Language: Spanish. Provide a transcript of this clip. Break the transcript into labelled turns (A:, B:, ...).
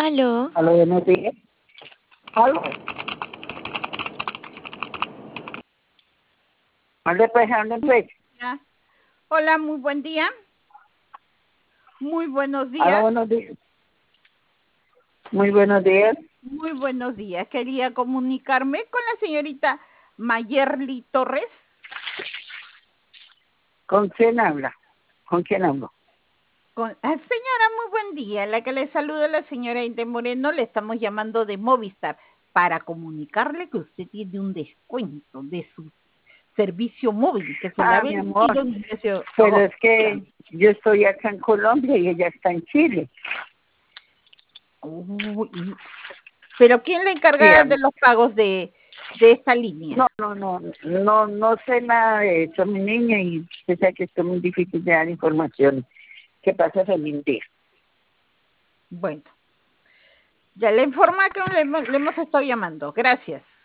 A: Aló.
B: Aló, buenos días. Aló. ¿Dónde pues? ¿Dónde pues?
C: Ya. Hola, muy buen día. Muy buenos días.
B: Aló, buenos días. Muy buenos días.
C: Muy buenos días. Quería comunicarme con la señorita Mayerly Torres.
B: ¿Con quién habla? ¿Con quién hablo?
C: Señora, muy buen día. La que le saluda la señora Inde Moreno. Le estamos llamando de Movistar para comunicarle que usted tiene un descuento de su servicio móvil que se la ha
B: Mi amor.
C: vencido en el precio.
B: Pero es que yo estoy acá en Colombia y ella está en Chile.
C: Uy, pero ¿quién le encarga de los pagos de esta línea?
B: No sé nada de eso, mi niña, y usted sabe que esto es muy difícil de dar información. ¿Qué pasa, feliz día?
C: Bueno, ya le informa que le hemos estado llamando. Gracias.